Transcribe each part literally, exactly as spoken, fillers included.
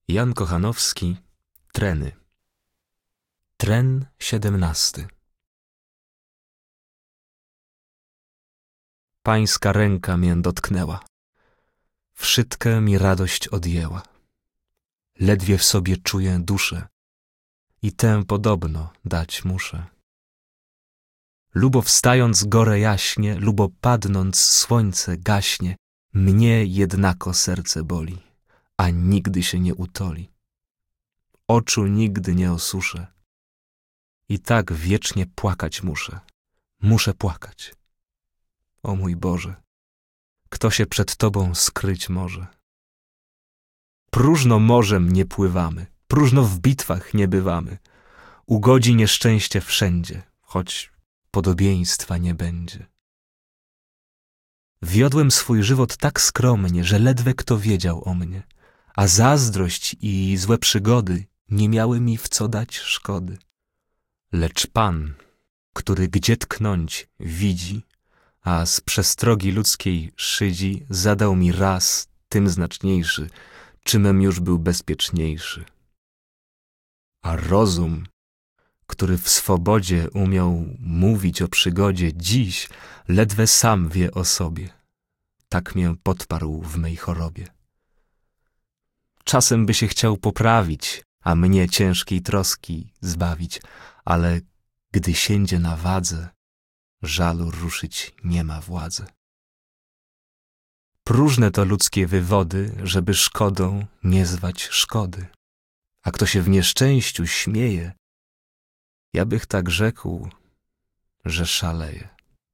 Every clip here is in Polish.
Jan Kochanowski, Treny. Tren siedemnasty. Pańska ręka mię dotknęła, wszytkę mi radość odjęła. Ledwie w sobie czuję duszę i tę podobno dać muszę. Lubo wstając gorę jaśnie, lubo padnąc słońce gaśnie, mnie jednako serce boli, a nigdy się nie utoli. Oczu nigdy nie osuszę i tak wiecznie płakać muszę, muszę płakać. O mój Boże, kto się przed Tobą skryć może? Próżno morzem nie pływamy, próżno w bitwach nie bywamy. Ugodzi nieszczęście wszędzie, choć podobieństwa nie będzie. Wiodłem swój żywot tak skromnie, że ledwie kto wiedział o mnie, a zazdrość i złe przygody nie miały mi w co dać szkody. Lecz Pan, który gdzie tknąć widzi, a z przestrogi ludzkiej szydzi, zadał mi raz tym znaczniejszy, czymem już był bezpieczniejszy. A rozum, który w swobodzie umiał mówić o przygodzie, dziś ledwie sam wie o sobie. Tak mię podparł w mej chorobie. Czasem by się chciał poprawić, a mnie ciężkiej troski zbawić, ale gdy siędzie na wadze, żalu ruszyć nie ma władzy. Próżne to ludzkie wywody, żeby szkodą nie zwać szkody. A kto się w nieszczęściu śmieje, ja bych tak rzekł, że szaleje.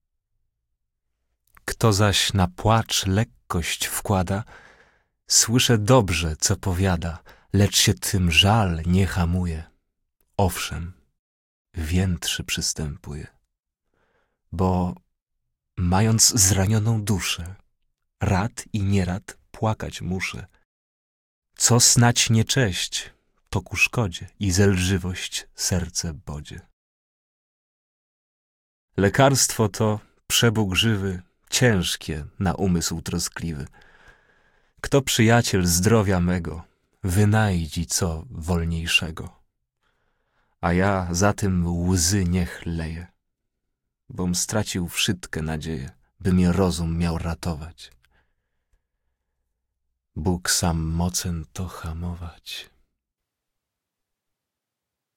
Kto zaś na płacz lekkość wkłada, słyszę dobrze, co powiada, lecz się tym żal nie hamuje. Owszem, więtrzy przystępuje, bo mając zranioną duszę, rad i nierad płakać muszę. Co snać niecześć, to ku szkodzie i zelżywość serce bodzie. Lekarstwo to przebóg żywy, ciężkie na umysł troskliwy. Kto przyjaciel zdrowia mego, wynajdzi co wolniejszego. A ja za tym łzy niech leję, bom stracił wszytkę nadzieję, by mnie rozum miał ratować. Bóg sam mocen to hamować.